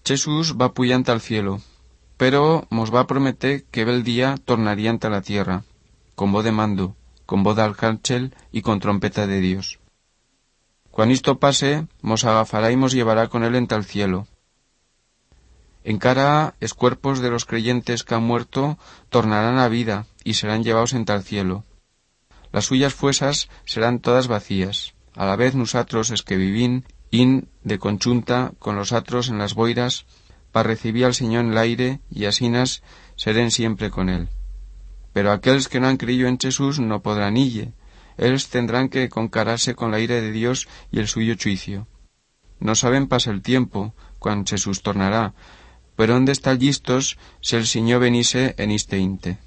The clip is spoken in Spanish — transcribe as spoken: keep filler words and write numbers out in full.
Jesús va puyant al cielo, pero mos va prometer que bel día tornaría a la tierra, con voz de mando, con voz de arcángel y con trompeta de Dios. Cuando esto pase, mos agafará y mos llevará con él enta el cielo. Encara es cuerpos de los creyentes que han muerto tornarán a vida y serán llevados enta el cielo. Las suyas fuesas serán todas vacías. A la vez nosotros es que vivín in de conchunta con los atros en las boiras pa recibir al Señor en el aire y asinas seren siempre con él. Pero aquellos que no han creído en Jesús no podrán ille. Ellos tendrán que concararse con la ira de Dios y el suyo juicio. No saben pasa el tiempo, cuando Jesús tornará, pero ¿dónde están listos si el Señor venise en este inte?